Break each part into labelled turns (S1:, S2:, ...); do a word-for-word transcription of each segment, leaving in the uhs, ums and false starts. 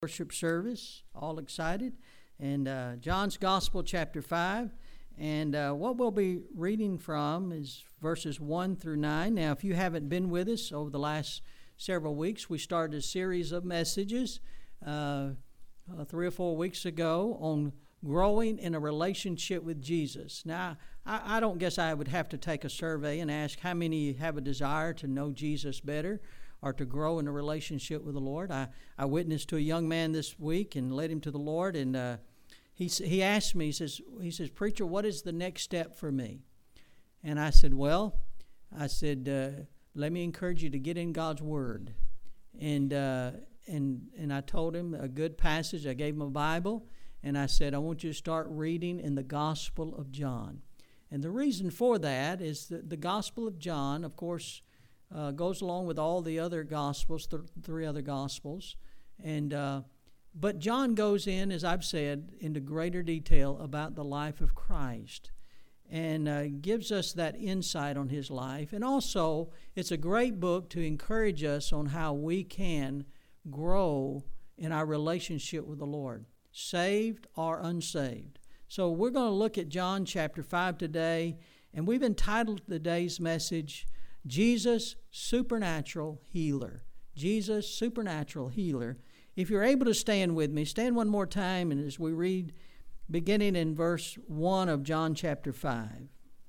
S1: Worship service, all excited, and uh, John's Gospel, chapter five, and uh, what we'll be reading from is verses one through nine. Now, if you haven't been with us over the last several weeks, we started a series of messages uh, uh, three or four weeks ago on growing in a relationship with Jesus. Now, I, I don't guess I would have to take a survey and ask how many have a desire to know Jesus better or to grow in a relationship with the Lord. I, I witnessed to a young man this week and led him to the Lord, and uh, he he asked me, he says, he says, "Preacher, what is the next step for me?" And I said, well, I said, uh, let me encourage you to get in God's Word. And, uh, and, and I told him a good passage. I gave him a Bible, and I said, I want you to start reading in the Gospel of John. And the reason for that is that the Gospel of John, of course, Uh, goes along with all the other Gospels, th- three other Gospels. And uh, but John goes in, as I've said, into greater detail about the life of Christ and uh, gives us that insight on his life. And also, it's a great book to encourage us on how we can grow in our relationship with the Lord, saved or unsaved. So we're going to look at John chapter five today, and we've entitled today's message, Jesus, Supernatural Healer. Jesus, Supernatural Healer. If you're able to stand with me, stand one more time, and as we read, beginning in verse one of John chapter five.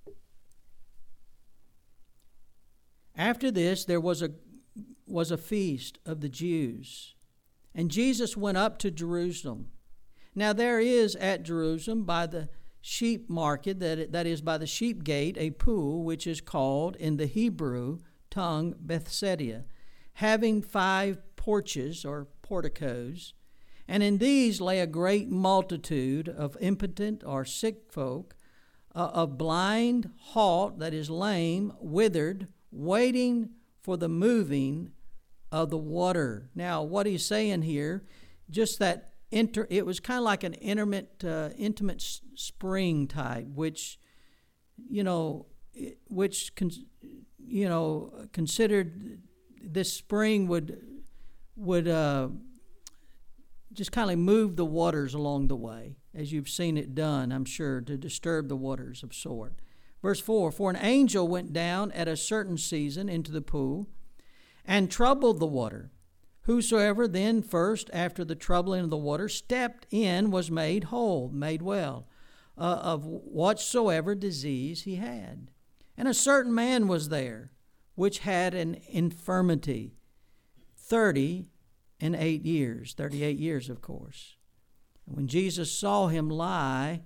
S1: After this, there was a was a feast of the Jews, and Jesus went up to Jerusalem. Now there is at Jerusalem by the sheep market, that that is by the sheep gate, a pool which is called in the Hebrew tongue Bethesda, having five porches or porticos, and in these lay a great multitude of impotent or sick folk, uh, of blind, halt, that is lame, withered, waiting for the moving of the water. Now, what he's saying here, just that Inter, it was kind of like an intimate, uh, intimate spring type, which, you know, which con, you know considered this spring would would uh, just kind of move the waters along the way, as you've seen it done, I'm sure, to disturb the waters of sort. Verse four: For an angel went down at a certain season into the pool, and troubled the water. Whosoever then first, after the troubling of the water, stepped in was made whole, made well, uh, of whatsoever disease he had. And a certain man was there, which had an infirmity, thirty and eight years, thirty-eight years, of course. And when Jesus saw him lie,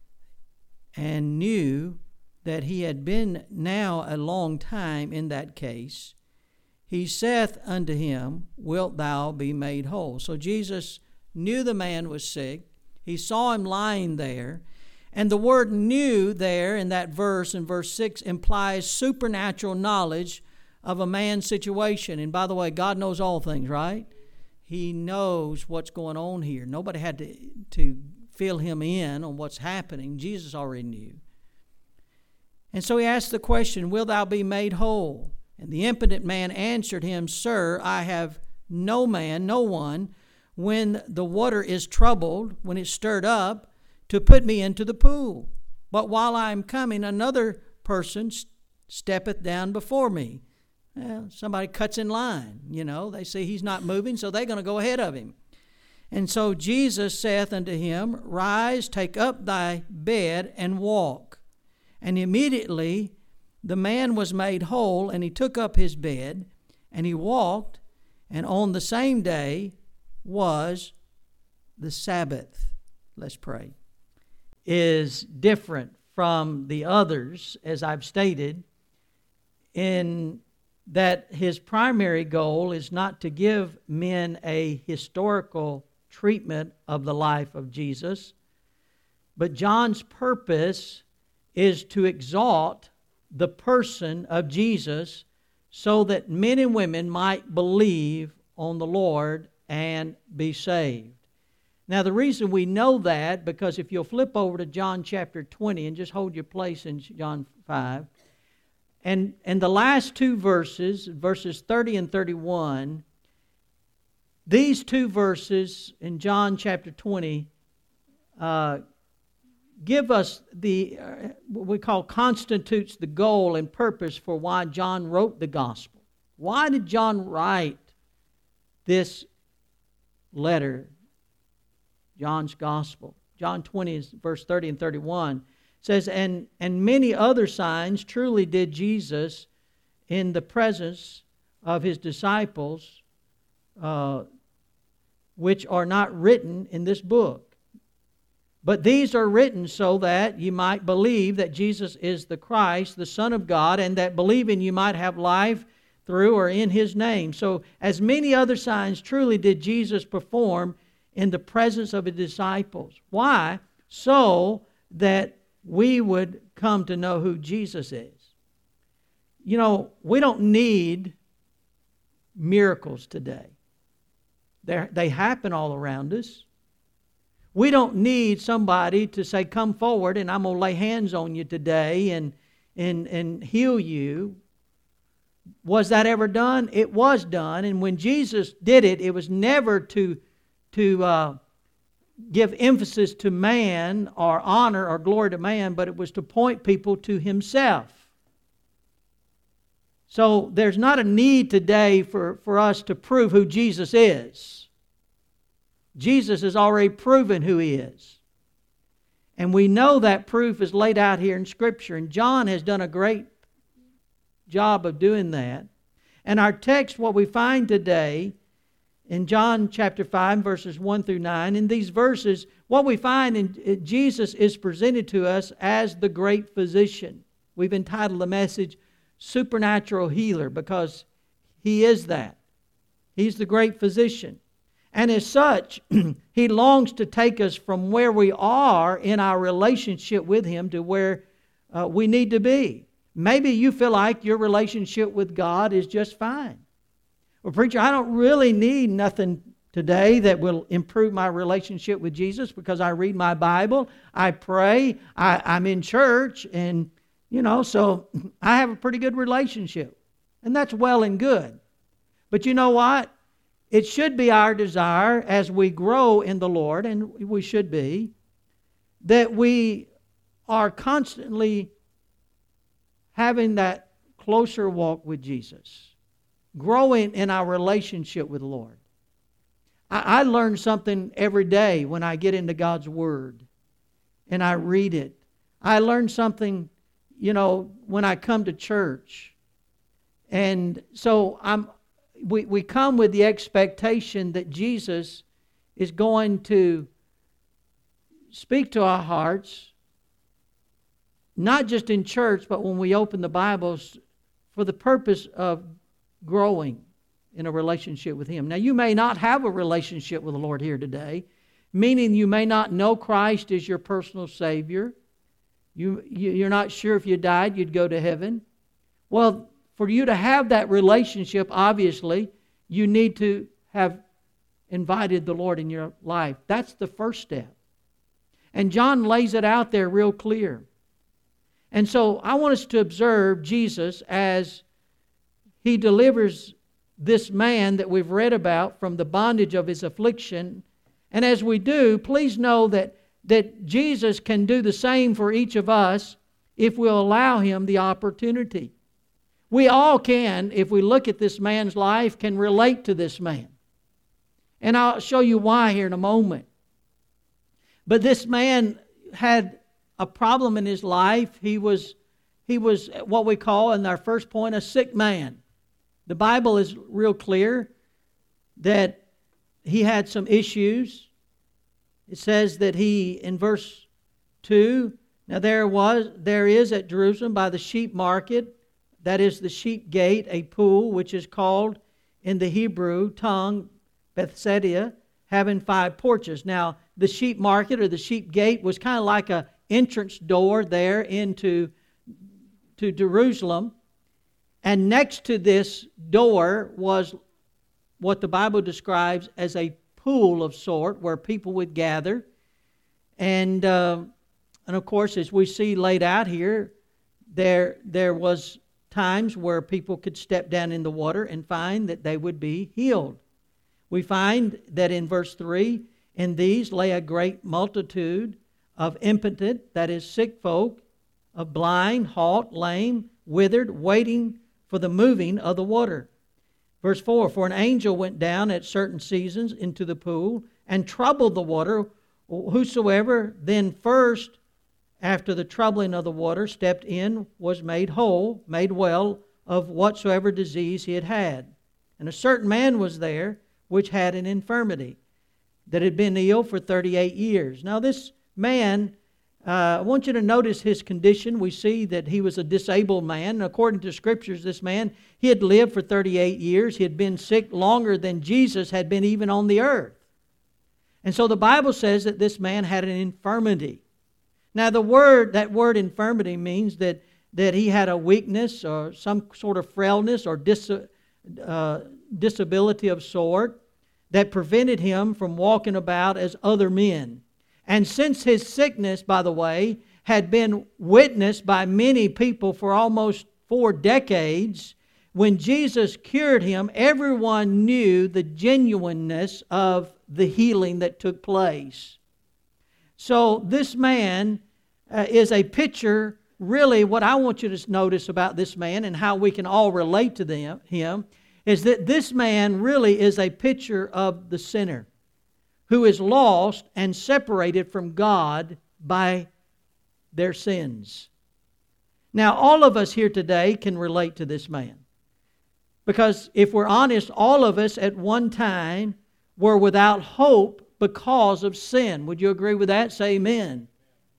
S1: and knew that he had been now a long time in that case, he saith unto him, Wilt thou be made whole? So Jesus knew the man was sick. He saw him lying there. And the word knew there in that verse, in verse six, implies supernatural knowledge of a man's situation. And by the way, God knows all things, right? He knows what's going on here. Nobody had to, to fill him in on what's happening. Jesus already knew. And so he asked the question, Wilt thou be made whole? And the impotent man answered him, Sir, I have no man, no one, when the water is troubled, when it's stirred up, to put me into the pool. But while I am coming, another person steppeth down before me. Well, somebody cuts in line, you know. They see he's not moving, so they're going to go ahead of him. And so Jesus saith unto him, Rise, take up thy bed, and walk. And immediately the man was made whole, and he took up his bed, and he walked, and on the same day was the Sabbath. Let's pray. Is different from the others, as I've stated, in that his primary goal is not to give men a historical treatment of the life of Jesus, but John's purpose is to exalt the person of Jesus so that men and women might believe on the Lord and be saved. Now, the reason we know that, because if you'll flip over to John chapter twenty and just hold your place in John five, and, and the last two verses, verses thirty and thirty-one, these two verses in John chapter twenty uh, give us the, uh, what we call constitutes the goal and purpose for why John wrote the gospel. Why did John write this letter, John's gospel? John twenty, verse thirty and thirty-one says, and, and many other signs truly did Jesus in the presence of his disciples, uh, which are not written in this book. But these are written so that you might believe that Jesus is the Christ, the Son of God, and that believing you might have life through or in his name. So as many other signs truly did Jesus perform in the presence of his disciples. Why? So that we would come to know who Jesus is. You know, we don't need miracles today. They're, they happen all around us. We don't need somebody to say, come forward and I'm going to lay hands on you today and, and, and heal you. Was that ever done? It was done. And when Jesus did it, it was never to, to uh, give emphasis to man or honor or glory to man, but it was to point people to himself. So there's not a need today for, for us to prove who Jesus is. Jesus has already proven who he is. And we know that proof is laid out here in Scripture. And John has done a great job of doing that. And our text, what we find today in John chapter five, verses one through nine, in these verses, what we find in Jesus is presented to us as the great physician. We've entitled the message, Supernatural Healer, because he is that. He's the great physician. And as such, he longs to take us from where we are in our relationship with him to where uh, we need to be. Maybe you feel like your relationship with God is just fine. Well, preacher, I don't really need nothing today that will improve my relationship with Jesus because I read my Bible, I pray, I, I'm in church, and, you know, so I have a pretty good relationship. And that's well and good. But you know what? It should be our desire as we grow in the Lord, and we should be, that we are constantly having that closer walk with Jesus, growing in our relationship with the Lord. I, I learn something every day when I get into God's Word and I read it. I learn something, you know, when I come to church. And so I'm we, we come with the expectation that Jesus is going to speak to our hearts, not just in church, but when we open the Bibles for the purpose of growing in a relationship with him. Now, you may not have a relationship with the Lord here today, meaning you may not know Christ as your personal Savior. You, you, you're not sure if you died, you'd go to heaven. Well, for you to have that relationship, obviously, you need to have invited the Lord in your life. That's the first step. And John lays it out there real clear. And so I want us to observe Jesus as he delivers this man that we've read about from the bondage of his affliction. And as we do, please know that, that Jesus can do the same for each of us if we'll allow him the opportunity. We all can, if we look at this man's life, can relate to this man. And I'll show you why here in a moment. But this man had a problem in his life. He was, he was what we call, in our first point, a sick man. The Bible is real clear that he had some issues. It says that he, in verse two, now there was, there is at Jerusalem by the sheep market, that is the sheep gate, a pool, which is called in the Hebrew tongue Bethesda, having five porches. Now, the sheep market or the sheep gate was kind of like an entrance door there into to Jerusalem. And next to this door was what the Bible describes as a pool of sort where people would gather. And, uh, and of course, as we see laid out here, there, there was times where people could step down in the water and find that they would be healed. We find that in verse three, in these lay a great multitude of impotent, that is, sick folk, of blind, halt, lame, withered, waiting for the moving of the water. Verse four, for an angel went down at certain seasons into the pool and troubled the water. Whosoever then first, after the troubling of the water, stepped in, was made whole, made well of whatsoever disease he had had. And a certain man was there, which had an infirmity, that had been ill for thirty-eight years. Now this man, uh, I want you to notice his condition. We see that he was a disabled man. And according to Scriptures, this man, he had lived for thirty-eight years. He had been sick longer than Jesus had been even on the earth. And so the Bible says that this man had an infirmity. Now the word, that word infirmity means that, that he had a weakness or some sort of frailness or dis, uh, disability of sort that prevented him from walking about as other men. And since his sickness, by the way, had been witnessed by many people for almost four decades, when Jesus cured him, everyone knew the genuineness of the healing that took place. So this man uh, is a picture, really what I want you to notice about this man and how we can all relate to them, him, is that this man really is a picture of the sinner who is lost and separated from God by their sins. Now, all of us here today can relate to this man. Because if we're honest, all of us at one time were without hope because of sin. Would you agree with that? Say amen.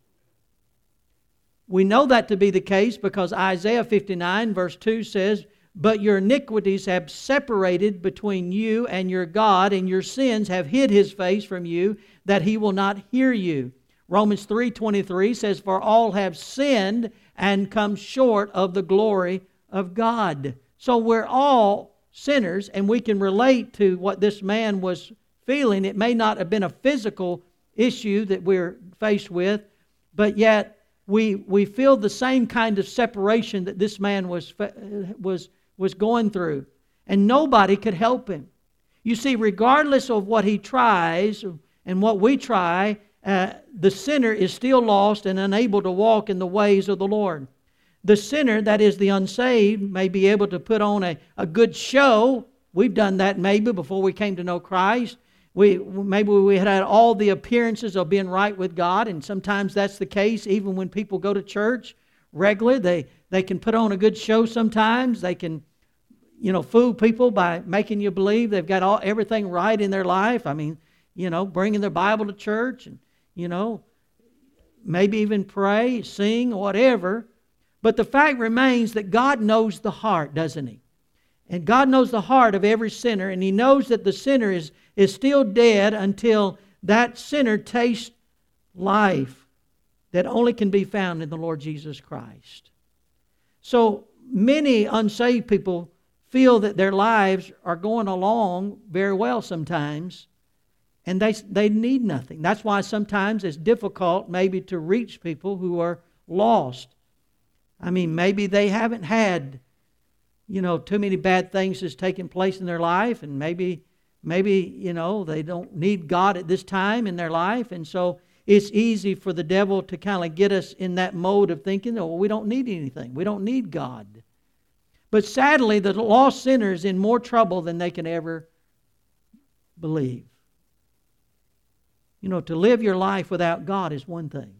S1: We know that to be the case because Isaiah fifty-nine verse two says, but your iniquities have separated between you and your God, and your sins have hid His face from you, that He will not hear you. Romans three twenty-three says, for all have sinned and come short of the glory of God. So we're all sinners, and we can relate to what this man was feeling. It may not have been a physical issue that we're faced with, but yet we we feel the same kind of separation that this man was was was going through, and nobody could help him. You see, regardless of what he tries and what we try, uh, the sinner is still lost and unable to walk in the ways of the Lord. The sinner, that is the unsaved, may be able to put on a, a good show. We've done that maybe before we came to know Christ. We maybe we had had all the appearances of being right with God, and sometimes that's the case even when people go to church regularly. They, they can put on a good show sometimes. They can, you know, fool people by making you believe they've got all everything right in their life. I mean, you know, bringing their Bible to church and, you know, maybe even pray, sing, whatever. But the fact remains that God knows the heart, doesn't He? And God knows the heart of every sinner, and He knows that the sinner is, is still dead until that sinner tastes life that only can be found in the Lord Jesus Christ. So many unsaved people feel that their lives are going along very well sometimes, and they, they need nothing. That's why sometimes it's difficult maybe to reach people who are lost. I mean, maybe they haven't had, you know, too many bad things that's taken place in their life, and maybe, maybe, you know, they don't need God at this time in their life, and so it's easy for the devil to kind of get us in that mode of thinking, oh, we don't need anything. We don't need God. But sadly, the lost sinner is in more trouble than they can ever believe. You know, to live your life without God is one thing.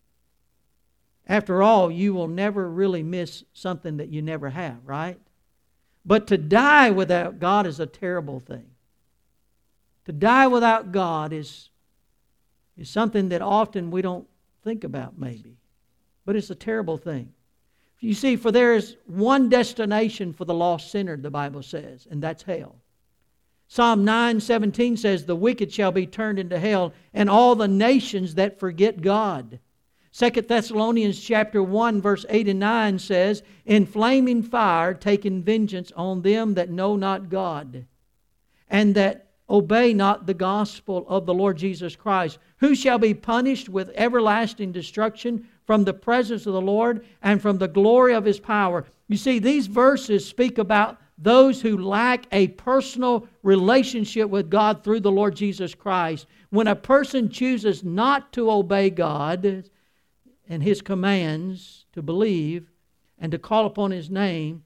S1: After all, you will never really miss something that you never have, right? But to die without God is a terrible thing. To die without God is, is something that often we don't think about maybe. But it's a terrible thing. You see, for there is one destination for the lost sinner, the Bible says, and that's hell. Psalm nine seventeen says, the wicked shall be turned into hell, and all the nations that forget God. Second Thessalonians chapter one, verse eight and nine says, in flaming fire taking vengeance on them that know not God, and that obey not the gospel of the Lord Jesus Christ, who shall be punished with everlasting destruction from the presence of the Lord and from the glory of His power. You see, these verses speak about those who lack a personal relationship with God through the Lord Jesus Christ. When a person chooses not to obey God and His commands, to believe and to call upon His name,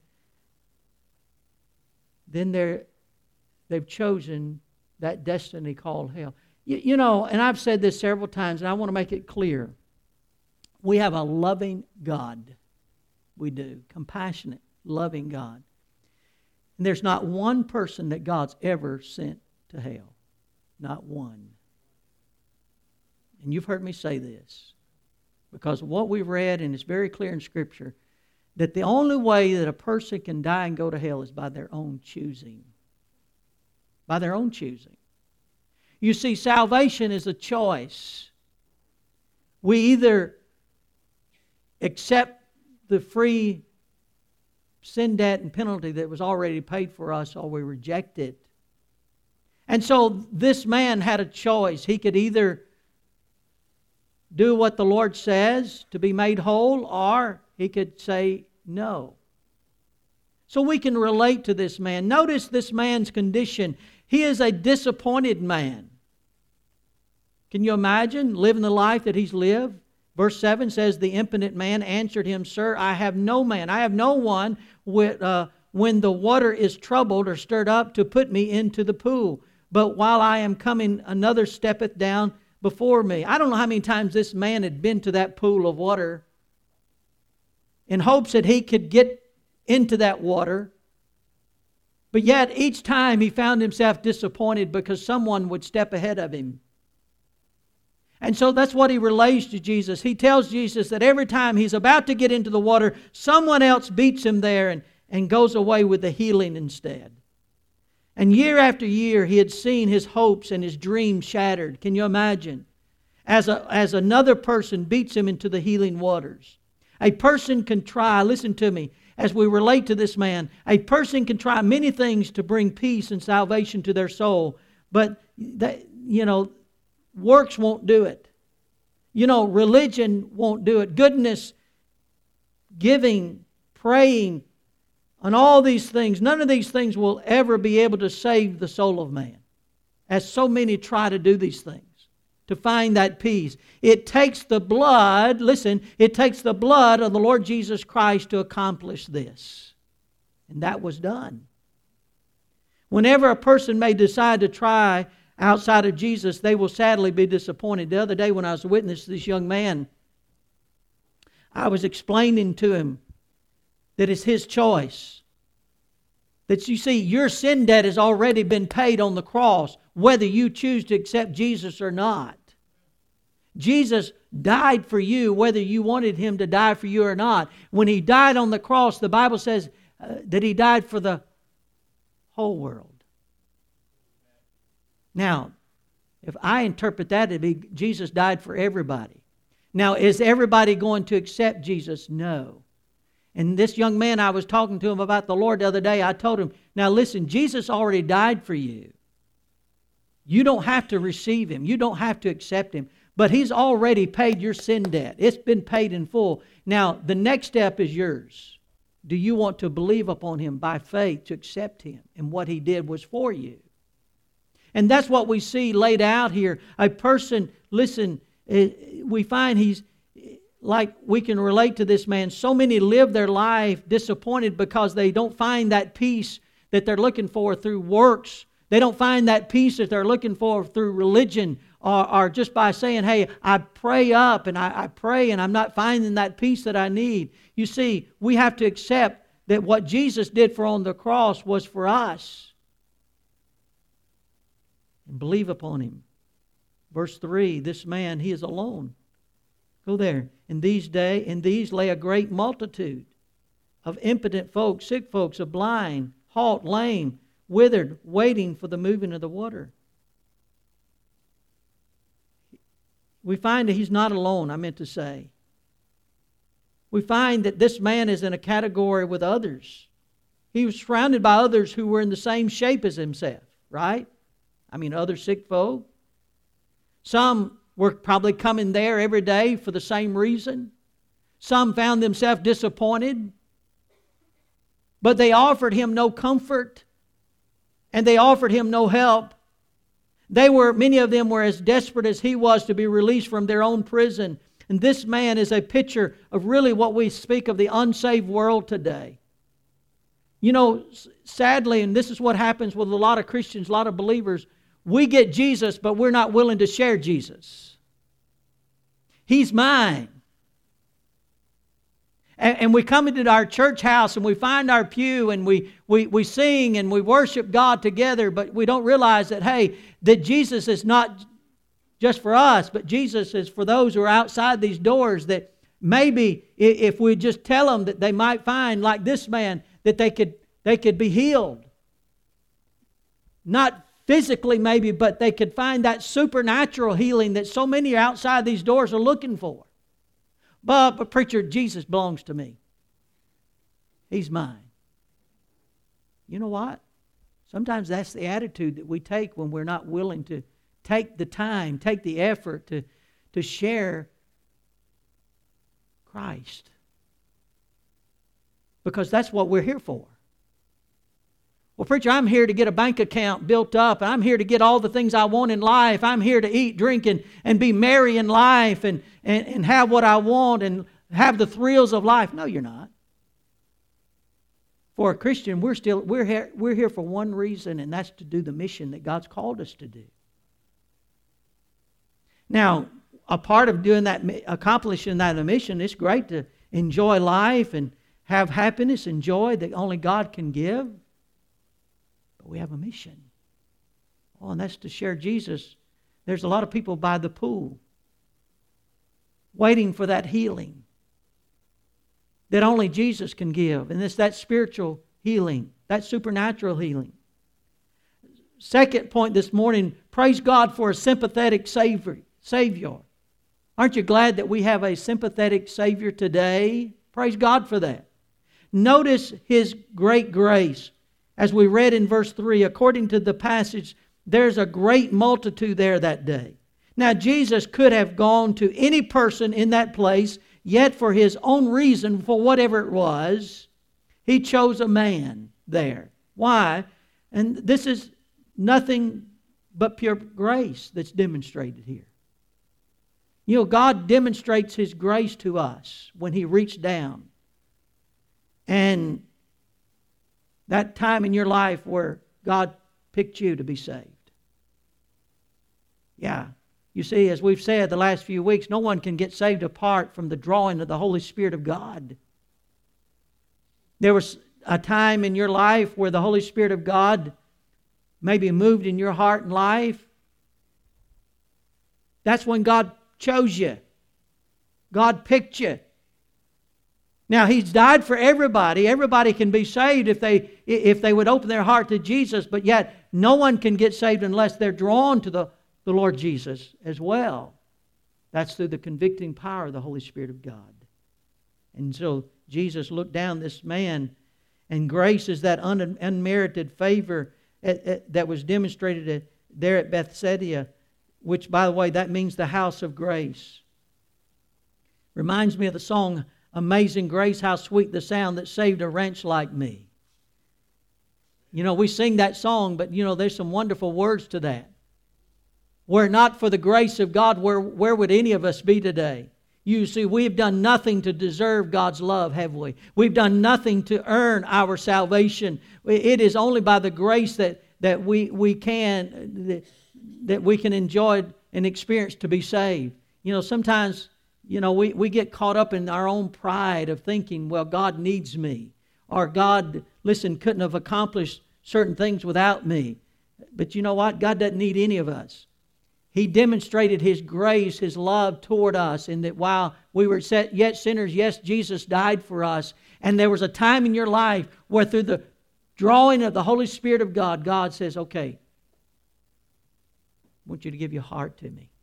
S1: then they're, they've chosen that destiny called hell. You, you know, and I've said this several times, and I want to make it clear. We have a loving God. We do. Compassionate, loving God. And there's not one person that God's ever sent to hell. Not one. And you've heard me say this. Because of what we've read, and it's very clear in Scripture, that the only way that a person can die and go to hell is by their own choosing. By their own choosing. You see, salvation is a choice. We either accept the free sin debt and penalty that was already paid for us, or we reject it. And so this man had a choice. He could either do what the Lord says to be made whole, or he could say no. So we can relate to this man. Notice this man's condition. He is a disappointed man. Can you imagine living the life that he's lived? Verse seven says, the impotent man answered him, Sir, I have no man. I have no one with, uh, when the water is troubled or stirred up to put me into the pool. But while I am coming, another steppeth down before me. I don't know how many times this man had been to that pool of water in hopes that he could get into that water. But yet each time he found himself disappointed because someone would step ahead of him. And so that's what he relays to Jesus. He tells Jesus that every time he's about to get into the water, someone else beats him there and, and goes away with the healing instead. And year after year, he had seen his hopes and his dreams shattered. Can you imagine? As, a, as another person beats him into the healing waters. A person can try, listen to me, as we relate to this man, a person can try many things to bring peace and salvation to their soul. But, that, you know, works won't do it. You know, religion won't do it. Goodness, giving, praying, and all these things, none of these things will ever be able to save the soul of man. As so many try to do these things, to find that peace. It takes the blood, listen, it takes the blood of the Lord Jesus Christ to accomplish this. And that was done. Whenever a person may decide to try outside of Jesus, they will sadly be disappointed. The other day when I was witnessing this young man, I was explaining to him that it's his choice. That you see, your sin debt has already been paid on the cross, whether you choose to accept Jesus or not. Jesus died for you, whether you wanted Him to die for you or not. When He died on the cross, the Bible says uh, that He died for the whole world. Now, if I interpret that, it'd be Jesus died for everybody. Now, is everybody going to accept Jesus? No. And this young man, I was talking to him about the Lord the other day. I told him, now listen, Jesus already died for you. You don't have to receive Him. You don't have to accept Him. But He's already paid your sin debt. It's been paid in full. Now, the next step is yours. Do you want to believe upon Him by faith, to accept Him? And what He did was for you. And that's what we see laid out here. A person, listen, we find he's, like we can relate to this man. So many live their life disappointed because they don't find that peace that they're looking for through works. They don't find that peace that they're looking for through religion, or, or just by saying, hey, I pray up and I, I pray and I'm not finding that peace that I need. You see, we have to accept that what Jesus did for on the cross was for us. And believe upon Him. Verse three, this man, he is alone. Go there. In these day, in these lay a great multitude of impotent folks, sick folks, of blind, halt, lame, withered, waiting for the moving of the water. We find that he's not alone, I meant to say. We find that this man is in a category with others. He was surrounded by others who were in the same shape as himself, right? I mean, other sick folk. Some were probably coming there every day for the same reason. Some found themselves disappointed. But they offered him no comfort, and they offered him no help. They were, many of them were as desperate as he was to be released from their own prison. And this man is a picture of really what we speak of the unsaved world today. You know, sadly, and this is what happens with a lot of Christians, a lot of believers, we get Jesus, but we're not willing to share Jesus. He's mine. And, and we come into our church house and we find our pew and we, we, we sing and we worship God together, but we don't realize that, hey, that Jesus is not just for us, but Jesus is for those who are outside these doors, that maybe if we just tell them that they might find, like this man, that they could they could be healed. Not physically maybe, but they could find that supernatural healing that so many outside these doors are looking for. But, but preacher, Jesus belongs to me. He's mine. You know what? Sometimes that's the attitude that we take when we're not willing to take the time, take the effort to, to share Christ. Because that's what we're here for. Well, preacher, I'm here to get a bank account built up, and I'm here to get all the things I want in life. I'm here to eat, drink, and, and be merry in life and, and, and have what I want and have the thrills of life. No, you're not. For a Christian, we're still we're here, we're here for one reason, and that's to do the mission that God's called us to do. Now, a part of doing that, accomplishing that mission, it's great to enjoy life and have happiness and joy that only God can give. But we have a mission. Oh, and that's to share Jesus. There's a lot of people by the pool waiting for that healing that only Jesus can give. And it's that spiritual healing, that supernatural healing. Second point this morning, praise God for a sympathetic Savior. Savior. Aren't you glad that we have a sympathetic Savior today? Praise God for that. Notice His great grace. As we read in verse three, according to the passage, there's a great multitude there that day. Now, Jesus could have gone to any person in that place, yet for His own reason, for whatever it was, He chose a man there. Why? And this is nothing but pure grace that's demonstrated here. You know, God demonstrates His grace to us when He reached down. And that time in your life where God picked you to be saved. Yeah. You see, as we've said the last few weeks, no one can get saved apart from the drawing of the Holy Spirit of God. There was a time in your life where the Holy Spirit of God maybe moved in your heart and life. That's when God chose you. God picked you. Now, He's died for everybody. Everybody can be saved if they if they would open their heart to Jesus, but yet no one can get saved unless they're drawn to the, the Lord Jesus as well. That's through the convicting power of the Holy Spirit of God. And so Jesus looked down this man, and grace is that un, unmerited favor at, at, that was demonstrated at, there at Bethsaida, which, by the way, that means the house of grace. Reminds me of the song, Amazing Grace, how sweet the sound that saved a wretch like me. You know, we sing that song, but you know, there's some wonderful words to that. Were it not for the grace of God, where, where would any of us be today? You see, we've done nothing to deserve God's love, have we? We've done nothing to earn our salvation. It is only by the grace that, that we, we can that, that we can enjoy and experience to be saved. You know, sometimes You know, we, we get caught up in our own pride of thinking, well, God needs me. Or God, listen, couldn't have accomplished certain things without me. But you know what? God doesn't need any of us. He demonstrated His grace, His love toward us, in that while we were yet sinners, yes, Jesus died for us. And there was a time in your life where through the drawing of the Holy Spirit of God, God says, okay, I want you to give your heart to me.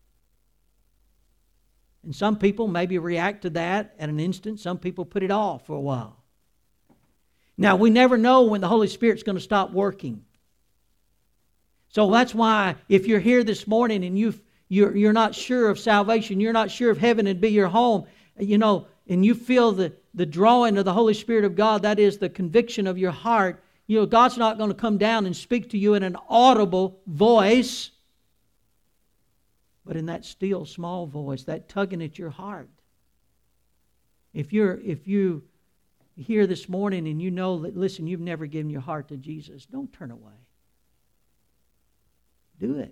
S1: And some people maybe react to that at an instant. Some people put it off for a while. Now, we never know when the Holy Spirit's going to stop working. So that's why if you're here this morning and you've, you're, you're not sure of salvation, you're not sure if heaven would be your home, you know, and you feel the, the drawing of the Holy Spirit of God, that is the conviction of your heart. You know, God's not going to come down and speak to you in an audible voice, but in that still small voice, that tugging at your heart. If you're if you here this morning and you know that, listen, you've never given your heart to Jesus, don't turn away. Do it.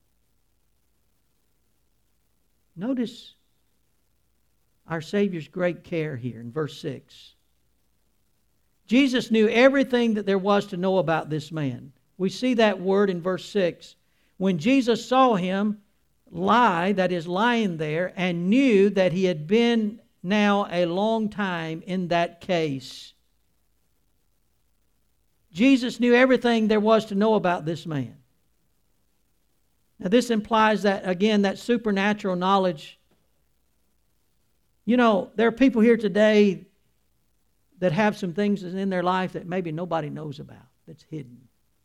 S1: Notice our Savior's great care here in verse six. Jesus knew everything that there was to know about this man. We see that word in verse six. When Jesus saw him lie, that is lying there, and knew that he had been now a long time in that case. Jesus knew everything there was to know about this man. Now this implies that, again, that supernatural knowledge. You know, there are people here today that have some things in their life that maybe nobody knows about, that's hidden.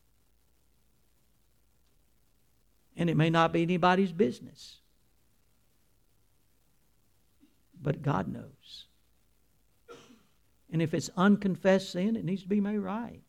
S1: And it may not be anybody's business. But God knows. And if it's unconfessed sin, it needs to be made right.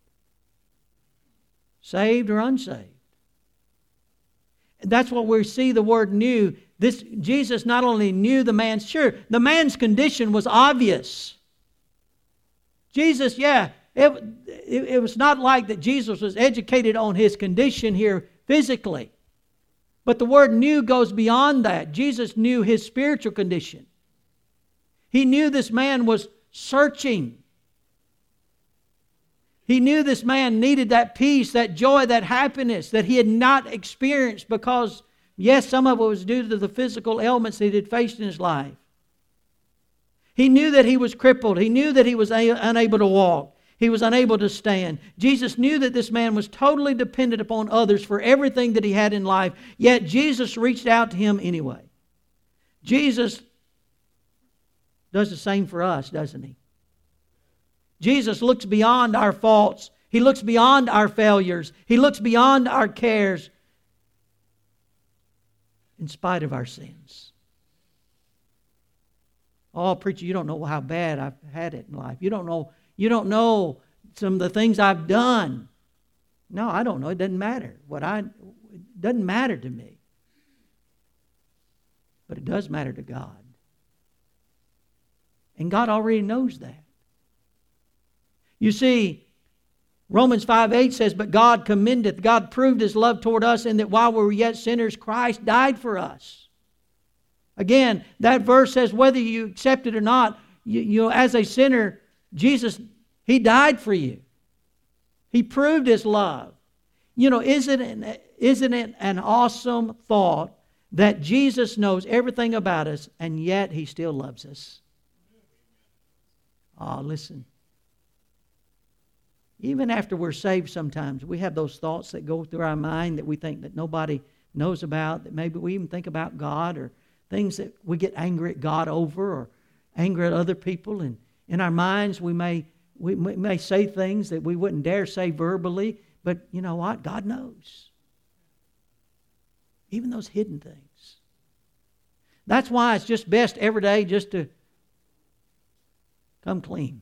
S1: Saved or unsaved. And that's what we see the word knew. This Jesus not only knew the man's, sure, the man's condition was obvious. Jesus, yeah, it, it, it was not like that Jesus was educated on his condition here physically. But the word knew goes beyond that. Jesus knew his spiritual condition. He knew this man was searching. He knew this man needed that peace, that joy, that happiness that he had not experienced because, yes, some of it was due to the physical ailments that he had faced in his life. He knew that he was crippled. He knew that he was a- unable to walk. He was unable to stand. Jesus knew that this man was totally dependent upon others for everything that he had in life. Yet Jesus reached out to him anyway. Jesus does the same for us, doesn't he? Jesus looks beyond our faults. He looks beyond our failures. He looks beyond our cares in spite of our sins. Oh, preacher, you don't know how bad I've had it in life. You don't know, you don't know some of the things I've done. No, I don't know. It doesn't matter. What I it doesn't matter to me. But it does matter to God. And God already knows that. You see, Romans five eight says, but God commendeth, God proved his love toward us in that while we were yet sinners, Christ died for us. Again, that verse says whether you accept it or not, you, you know, as a sinner, Jesus, he died for you. He proved his love. You know, isn't it, isn't it an awesome thought that Jesus knows everything about us and yet he still loves us? Oh, listen. Even after we're saved sometimes, we have those thoughts that go through our mind that we think that nobody knows about, that maybe we even think about God, or things that we get angry at God over, or angry at other people. And in our minds we may we may say things that we wouldn't dare say verbally, but you know what? God knows. Even those hidden things. That's why it's just best every day just to come clean.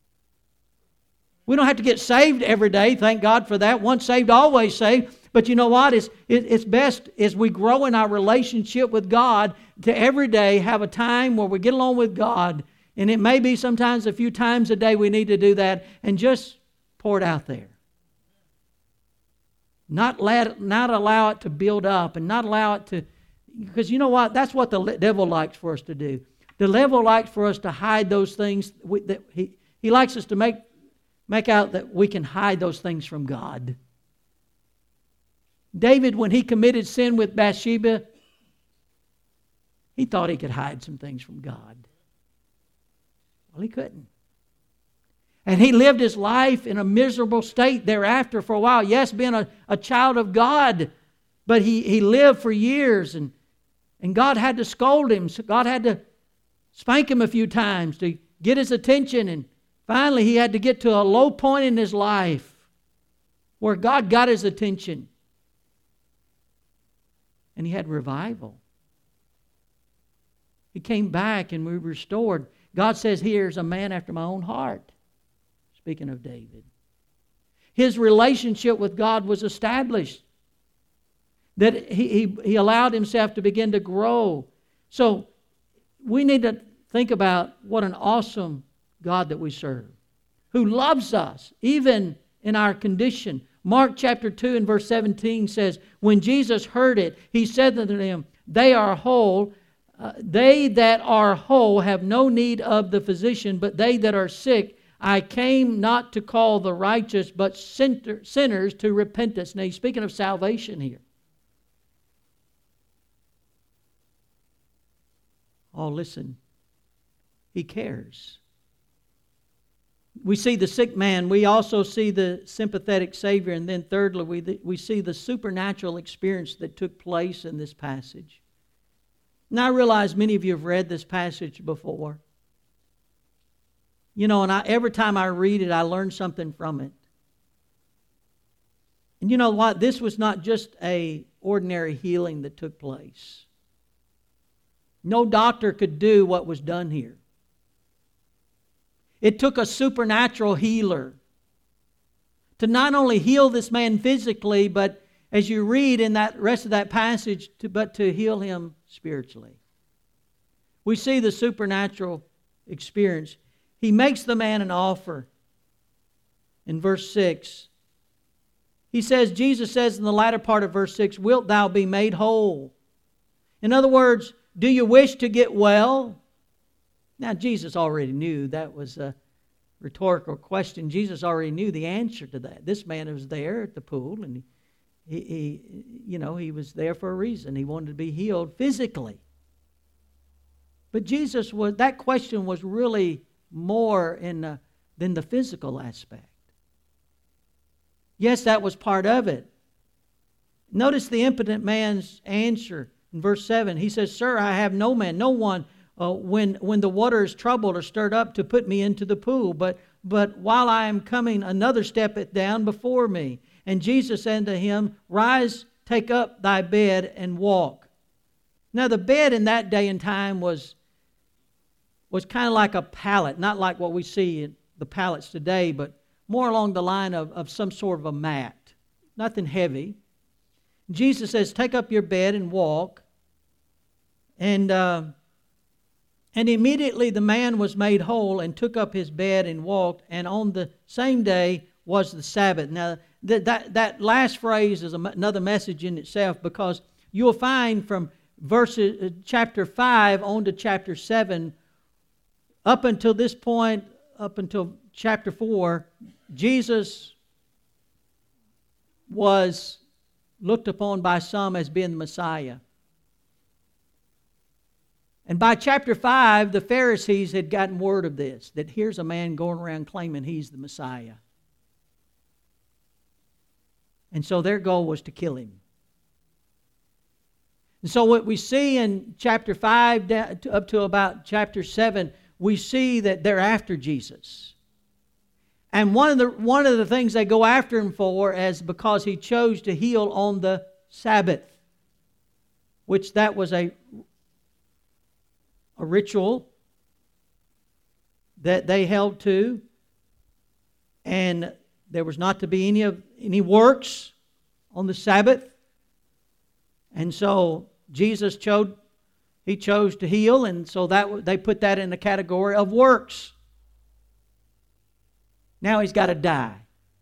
S1: We don't have to get saved every day, thank God for that. Once saved, always saved. But you know what? It's, it's best as we grow in our relationship with God to every day have a time where we get along with God. And it may be sometimes a few times a day we need to do that and just pour it out there. Not, let, not allow it to build up and not allow it to... Because you know what? That's what the devil likes for us to do. The devil likes for us to hide those things. That he, he likes us to make, make out that we can hide those things from God. David, when he committed sin with Bathsheba, he thought he could hide some things from God. Well, he couldn't. And he lived his life in a miserable state thereafter for a while. Yes, being a, a child of God, but he, he lived for years, and, and God had to scold him. So God had to spank him a few times to get his attention, and finally he had to get to a low point in his life where God got his attention. And he had revival. He came back and we were restored. God says, here's a man after my own heart. Speaking of David. His relationship with God was established. That he, he, he allowed himself to begin to grow. So we need to think about what an awesome God that we serve, who loves us even in our condition. Mark chapter two and verse seventeen says, when Jesus heard it, he said to them, they are whole. Uh, they that are whole have no need of the physician, but they that are sick, I came not to call the righteous, but sinners to repentance. Now he's speaking of salvation here. Oh, listen. He cares. We see the sick man. We also see the sympathetic Savior. And then thirdly, we, we see the supernatural experience that took place in this passage. Now I realize many of you have read this passage before. You know, and I, every time I read it, I learn something from it. And you know what? This was not just an ordinary healing that took place. No doctor could do what was done here. It took a supernatural healer to not only heal this man physically, but as you read in that rest of that passage, to, but to heal him spiritually. We see the supernatural experience. He makes the man an offer. In verse six, he says, Jesus says in the latter part of verse six, wilt thou be made whole? In other words, do you wish to get well? Now, Jesus already knew that was a rhetorical question. Jesus already knew the answer to that. This man was there at the pool, and he, he you know, he was there for a reason. He wanted to be healed physically. But Jesus was, that question was really more in the, than the physical aspect. Yes, that was part of it. Notice the impotent man's answer in verse seven. He says, sir, I have no man, no one, uh, when, when the water is troubled or stirred up to put me into the pool. But, but while I am coming, another steppeth down before me. And Jesus said to him, rise, take up thy bed and walk. Now the bed in that day and time was was kind of like a pallet, not like what we see in the pallets today, but more along the line of, of some sort of a mat. Nothing heavy. Jesus says, take up your bed and walk. And, uh, and immediately the man was made whole and took up his bed and walked. And on the same day was the Sabbath. Now, that, that, that last phrase is another message in itself, because you'll find from verses, chapter five on to chapter seven, up until this point, up until chapter four, Jesus was looked upon by some as being the Messiah. And by chapter five, the Pharisees had gotten word of this, that here's a man going around claiming he's the Messiah. And so their goal was to kill him. And so what we see in chapter five up to about chapter seven, we see that they're after Jesus. And one of the one of the things they go after him for is because he chose to heal on the Sabbath, which that was a, a ritual that they held to. And there was not to be any of any works on the Sabbath. And so Jesus chose He chose to heal, and so that they put that in the category of works. Now he's got to die.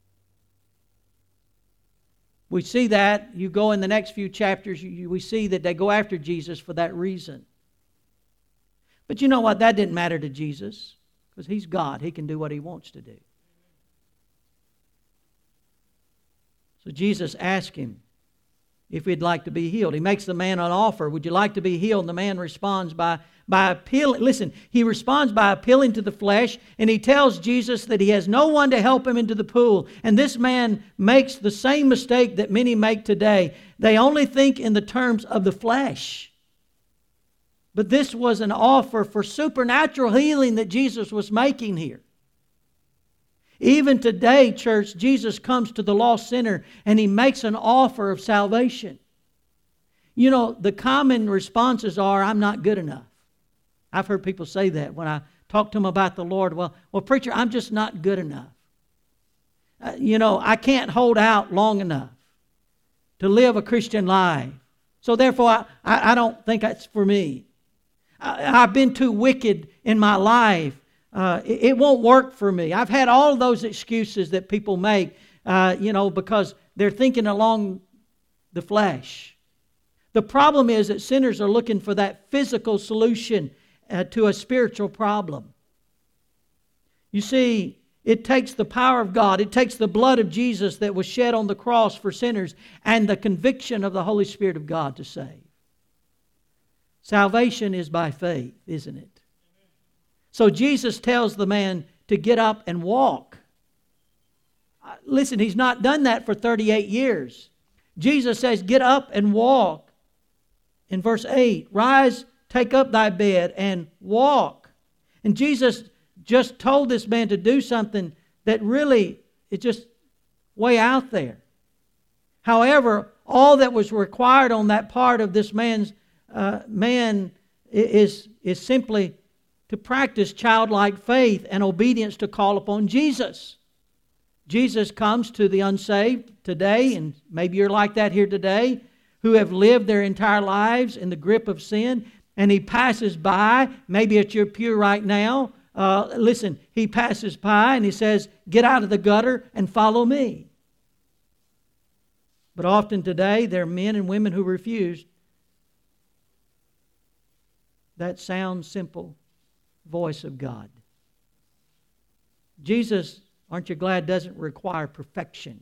S1: We see that. You go in the next few chapters, you, you, we see that they go after Jesus for that reason. But you know what? That didn't matter to Jesus, because he's God. He can do what he wants to do. So Jesus asked him if he'd like to be healed. He makes the man an offer. Would you like to be healed? And the man responds by, by appealing. Listen, he responds by appealing to the flesh, and he tells Jesus that he has no one to help him into the pool. And this man makes the same mistake that many make today. They only think in the terms of the flesh. But this was an offer for supernatural healing that Jesus was making here. Even today, church, Jesus comes to the lost sinner and he makes an offer of salvation. You know, the common responses are, I'm not good enough. I've heard people say that when I talk to them about the Lord. Well, well, preacher, I'm just not good enough. Uh, you know, I can't hold out long enough to live a Christian life. So therefore, I, I, I don't think that's for me. I, I've been too wicked in my life. Uh, it, it won't work for me. I've had all those excuses that people make, uh, you know, because they're thinking along the flesh. The problem is that sinners are looking for that physical solution uh, to a spiritual problem. You see, it takes the power of God. It takes the blood of Jesus that was shed on the cross for sinners and the conviction of the Holy Spirit of God to save. Salvation is by faith, isn't it? So Jesus tells the man to get up and walk. Listen, he's not done that for thirty-eight years. Jesus says, get up and walk. In verse eight, rise, take up thy bed and walk. And Jesus just told this man to do something that really is just way out there. However, all that was required on that part of this man's uh, man is, is simply to practice childlike faith and obedience to call upon Jesus. Jesus comes to the unsaved today, and maybe you're like that here today, who have lived their entire lives in the grip of sin, and He passes by, maybe at your pew right now. Uh, listen, He passes by and He says, get out of the gutter and follow me. But often today, there are men and women who refuse that sound, simple voice of God. Jesus, aren't you glad, doesn't require perfection.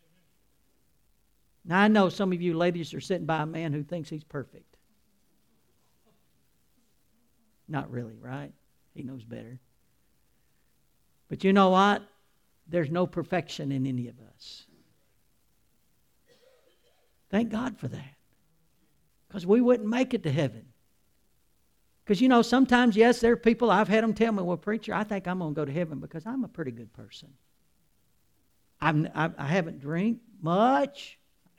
S1: Now, I know some of you ladies are sitting by a man who thinks he's perfect. Not really, right? He knows better. But you know what? There's no perfection in any of us. Thank God for that. Because we wouldn't make it to heaven. Because, you know, sometimes, yes, there are people, I've had them tell me, well, preacher, I think I'm going to go to heaven because I'm a pretty good person. I'm, I, I haven't drank much.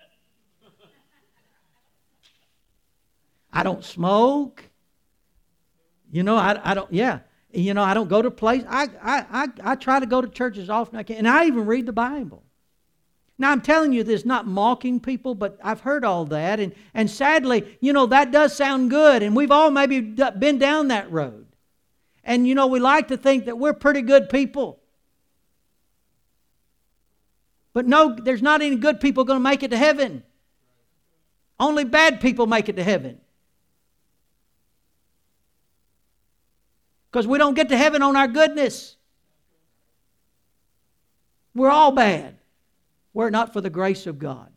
S1: I don't smoke. You know, I, I don't, yeah. You know, I don't go to places. I, I, I, I try to go to church as often as I can. And I even read the Bible. Now, I'm telling you this, not mocking people, but I've heard all that. And, and sadly, you know, that does sound good. And we've all maybe been down that road. And, you know, we like to think that we're pretty good people. But no, there's not any good people going to make it to heaven. Only bad people make it to heaven. Because we don't get to heaven on our goodness. We're all bad. Were it not for the grace of God.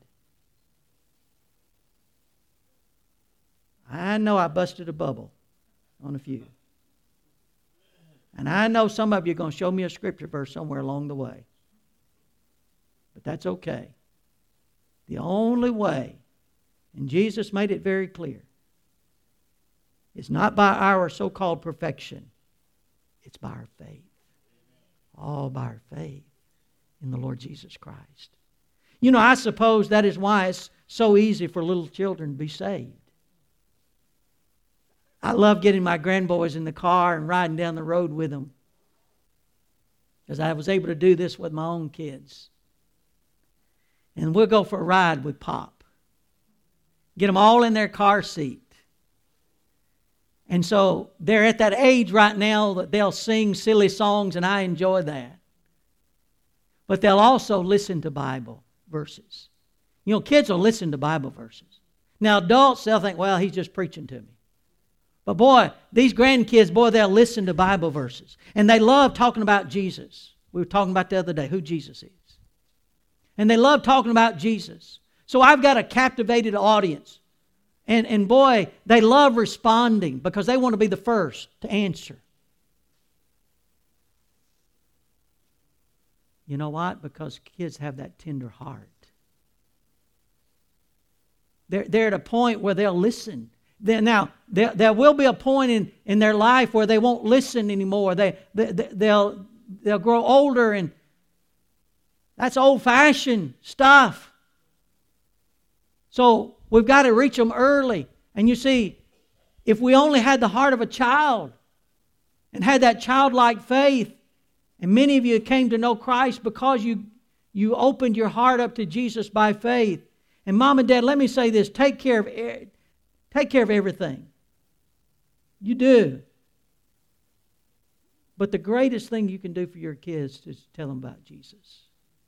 S1: I know I busted a bubble on a few. And I know some of you are going to show me a scripture verse somewhere along the way. But that's okay. The only way, and Jesus made it very clear, it's not by our so-called perfection. It's by our faith. All by our faith in the Lord Jesus Christ. You know, I suppose that is why it's so easy for little children to be saved. I love getting my grandboys in the car and riding down the road with them. Because I was able to do this with my own kids. And we'll go for a ride with Pop. Get them all in their car seat. And so they're at that age right now that they'll sing silly songs, and I enjoy that. But they'll also listen to Bible verses. You know, kids will listen to Bible verses. Now, adults, they'll think, well, he's just preaching to me. But boy, these grandkids, boy, they'll listen to Bible verses. And they love talking about Jesus. We were talking about the other day who Jesus is. And they love talking about Jesus. So I've got a captivated audience. And, and boy, they love responding because they want to be the first to answer. You know what? Because kids have that tender heart. They're, they're at a point where they'll listen. Then now, there, there will be a point in, in their life where they won't listen anymore. They, they, they'll, they'll grow older, and that's old-fashioned stuff. So we've got to reach them early. And you see, if we only had the heart of a child, and had that childlike faith. And many of you came to know Christ because you, you opened your heart up to Jesus by faith. And Mom and Dad, let me say this. Take care of, take care of everything. You do. But the greatest thing you can do for your kids is tell them about Jesus.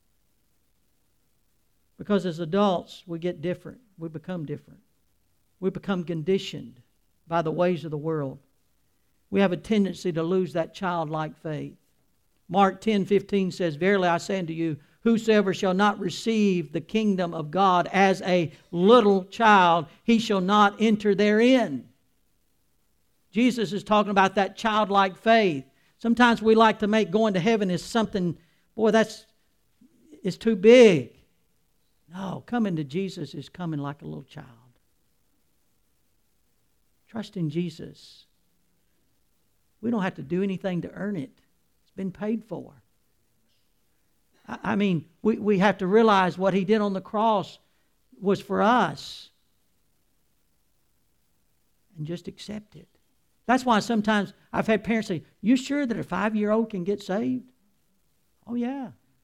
S1: Because as adults, we get different. We become different. We become conditioned by the ways of the world. We have a tendency to lose that childlike faith. Mark ten fifteen says, Verily I say unto you, whosoever shall not receive the kingdom of God as a little child, he shall not enter therein. Jesus is talking about that childlike faith. Sometimes we like to make going to heaven is something, boy, that's it's too big. No, coming to Jesus is coming like a little child. Trust in Jesus. We don't have to do anything to earn it. It's been paid for. I, I mean, we, we have to realize what He did on the cross was for us. And just accept it. That's why sometimes I've had parents say, you sure that a five-year-old can get saved? Oh, yeah.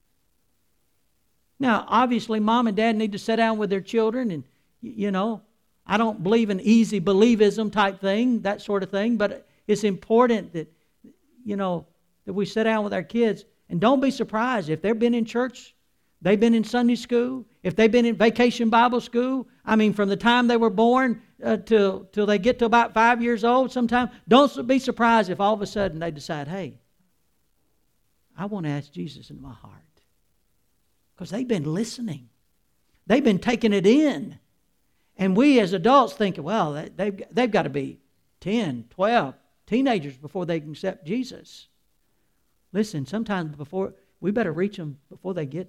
S1: Now, obviously, mom and dad need to sit down with their children and, you know, I don't believe in easy believism type thing, that sort of thing, but it's important that, you know, that we sit down with our kids. And don't be surprised if they've been in church, they've been in Sunday school, if they've been in vacation Bible school. I mean, from the time they were born uh, till, till they get to about five years old sometime. Don't be surprised if all of a sudden they decide, hey, I want to ask Jesus in my heart. Because they've been listening. They've been taking it in. And we as adults think, well, they've, they've got to be ten, twelve, teenagers before they can accept Jesus. Listen, sometimes before we better reach them before they get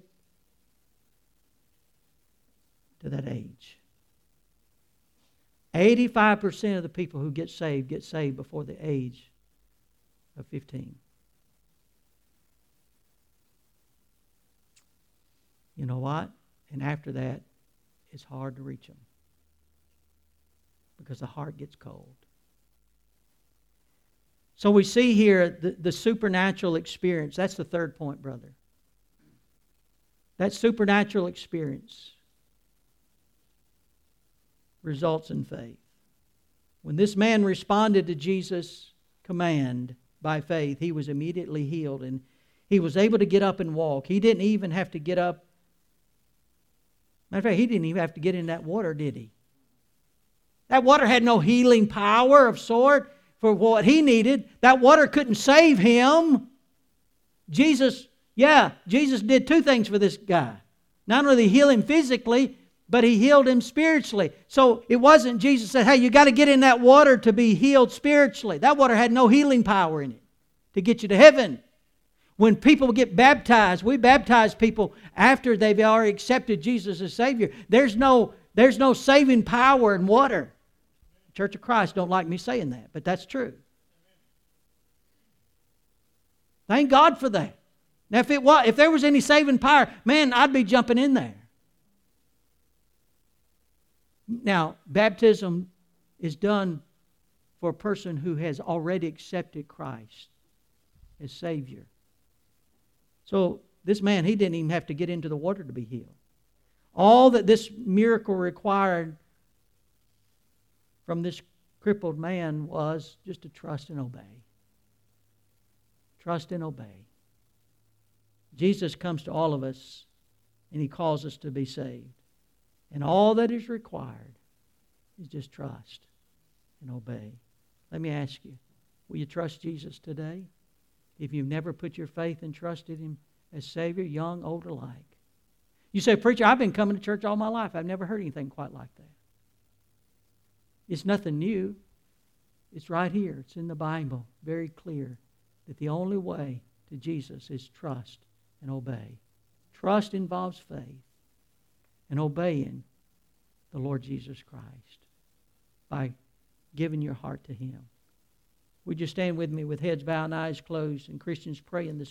S1: to that age. eighty-five percent of the people who get saved get saved before the age of fifteen. You know what? And after that, it's hard to reach them. Because the heart gets cold. So we see here the, the supernatural experience. That's the third point, brother. That supernatural experience results in faith. When this man responded to Jesus' command by faith, he was immediately healed and he was able to get up and walk. He didn't even have to get up. Matter of fact, he didn't even have to get in that water, did he? That water had no healing power of sort for what he needed. That water couldn't save him. Jesus, yeah, Jesus did two things for this guy. Not only did he heal him physically, but he healed him spiritually. So it wasn't Jesus said, hey, you got to get in that water to be healed spiritually. That water had no healing power in it to get you to heaven. When people get baptized, we baptize people after they've already accepted Jesus as Savior. There's no, there's no saving power in water. Church of Christ don't like me saying that, but that's true. Thank God for that. Now, if it was, if there was any saving power, man, I'd be jumping in there. Now, baptism is done for a person who has already accepted Christ as Savior. So this man, he didn't even have to get into the water to be healed. All that this miracle required from this crippled man was just to trust and obey. Trust and obey. Jesus comes to all of us and He calls us to be saved. And all that is required is just trust and obey. Let me ask you, will you trust Jesus today? If you've never put your faith and trusted Him as Savior, young, old alike. You say, preacher, I've been coming to church all my life. I've never heard anything quite like that. It's nothing new. It's right here. It's in the Bible. Very clear that the only way to Jesus is trust and obey. Trust involves faith and obeying the Lord Jesus Christ by giving your heart to Him. Would you stand with me with heads bowed and eyes closed and Christians praying this